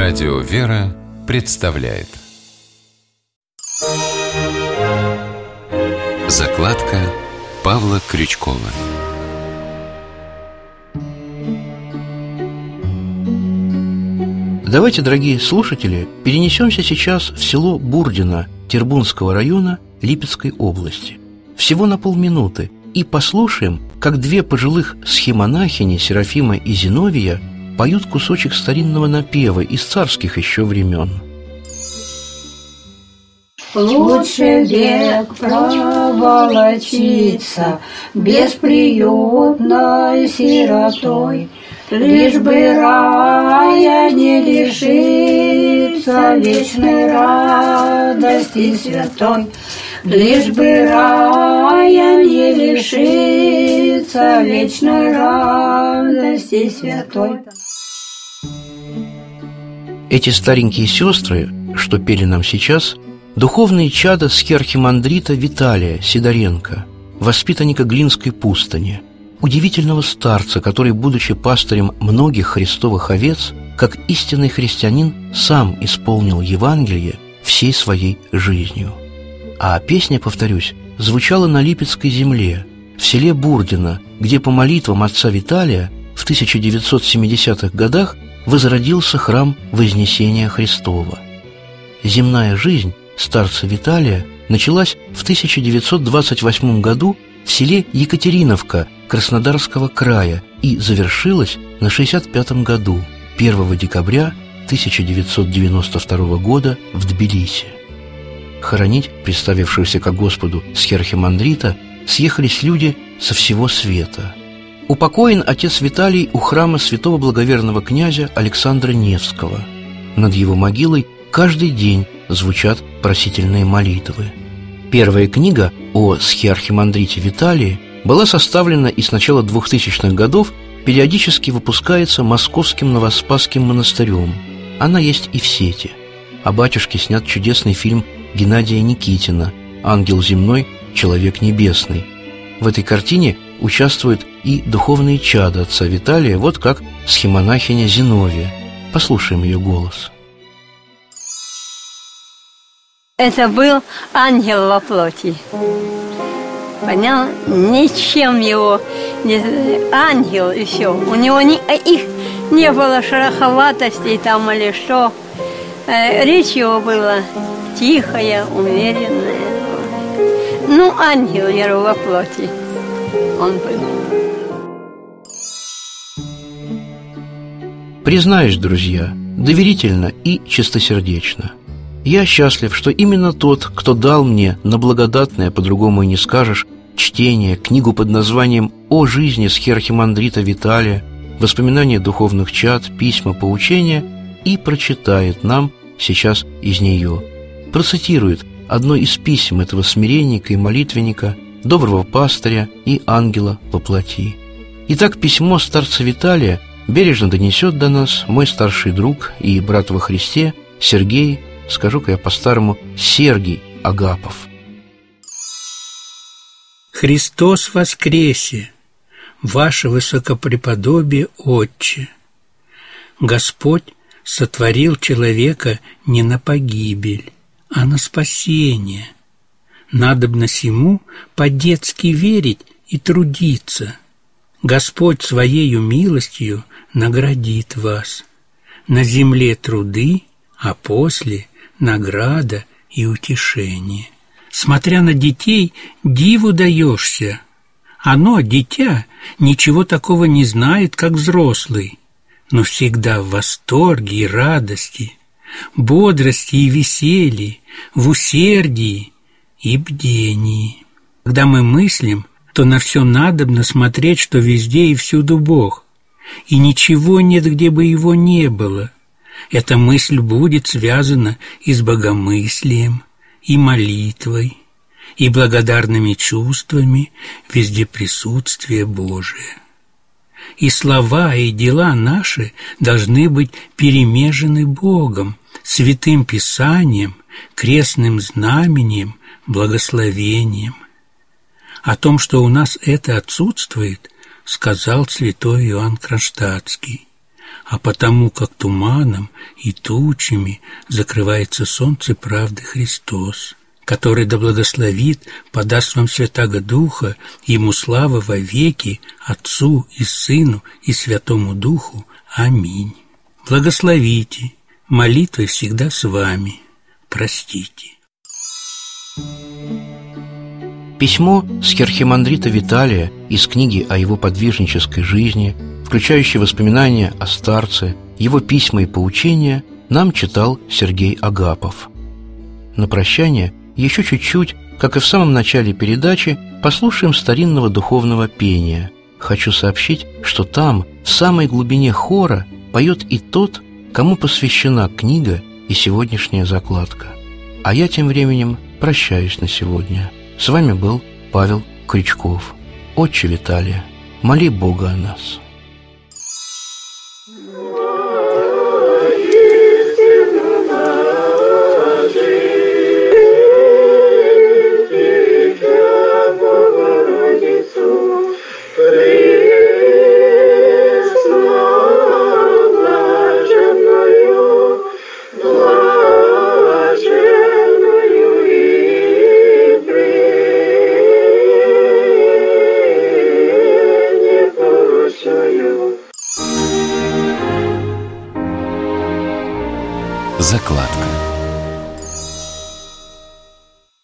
Радио «Вера» представляет закладка Павла Крючкова. Давайте, дорогие слушатели, перенесемся сейчас в село Бурдино Тербунского района Липецкой области. Всего на полминуты. И послушаем, как две пожилых схимонахини Серафима и Зиновия поют кусочек старинного напева из царских еще времен. Лучше век проволочиться бесприютной сиротой, лишь бы рая не лишиться вечной радости святой, лишь бы рая не лишиться вечной радости святой. Эти старенькие сестры, что пели нам сейчас, духовные чада схиархимандрита Виталия Сидоренко, воспитанника Глинской пустыни, удивительного старца, который, будучи пастырем многих христовых овец, как истинный христианин, сам исполнил Евангелие всей своей жизнью. А песня, повторюсь, звучала на Липецкой земле, в селе Бурдино, где по молитвам отца Виталия в 1970-х годах возродился храм Вознесения Христова. Земная жизнь старца Виталия началась в 1928 году в селе Екатериновка Краснодарского края и завершилась на 65-м году, 1 декабря 1992 года в Тбилиси. Хоронить представившегося ко Господу схиархимандрита съехались люди со всего света. Упокоен отец Виталий у храма святого благоверного князя Александра Невского. Над его могилой каждый день звучат просительные молитвы. Первая книга о схиархимандрите Виталии была составлена и с начала 2000-х годов периодически выпускается Московским Новоспасским монастырем. Она есть и в сети. О батюшке снят чудесный фильм Геннадия Никитина «Ангел земной, человек небесный». В этой картине участвуют и духовные чада отца Виталия, вот как схимонахиня Зиновия. Послушаем ее голос. Это был ангел во плоти. Понял? Ничем его не... Ангел и все. У него их не было шероховатостей там или что. Речь его была тихая, умеренная. Ну, ангел, я говорю, во плоти он был. Признаюсь, друзья, доверительно и чистосердечно, я счастлив, что именно тот, кто дал мне на благодатное, по-другому и не скажешь, чтение, книгу под названием «О жизни схиархимандрита Виталия», воспоминания духовных чад, письма, поучения, и прочитает нам сейчас из нее, процитирует одно из писем этого смиренника и молитвенника, доброго пастыря и ангела во плоти. Итак, письмо старца Виталия бережно донесет до нас мой старший друг и брат во Христе Сергей, скажу-ка я по-старому, Сергий Агапов. Христос воскресе, ваше высокопреподобие, Отче! Господь сотворил человека не на погибель, а на спасение. Надобно сему по-детски верить и трудиться. Господь своею милостью наградит вас. На земле труды, а после награда и утешение. Смотря на детей, диву даешься. Оно, дитя, ничего такого не знает, как взрослый, но всегда в восторге и радости, бодрости и веселье, в усердии и бдении. Когда мы мыслим, то на все надобно смотреть, что везде и всюду Бог, и ничего нет, где бы его не было. Эта мысль будет связана и с богомыслием, и молитвой, и благодарными чувствами везде присутствие Божие. И слова, и дела наши должны быть перемежены Богом, Святым Писанием, крестным знамением, благословением. О том, что у нас это отсутствует, сказал святой Иоанн Кронштадтский. а потому как туманом и тучами закрывается солнце правды Христос, который да благословит, подаст вам Святаго Духа, Ему слава во веки, Отцу и Сыну и Святому Духу. Аминь. Благословите, молитвой всегда с вами. Простите. Письмо схерхимандрита Виталия из книги о его подвижнической жизни, включающее воспоминания о старце, его письма и поучения, нам читал Сергей Агапов. На прощание еще чуть-чуть, как и в самом начале передачи, послушаем старинного духовного пения. Хочу сообщить, что там, в самой глубине хора, поет и тот, кому посвящена книга и сегодняшняя закладка. А я тем временем прощаюсь на сегодня. С вами был Павел Крючков. Отче Виталия, моли Бога о нас. Закладка.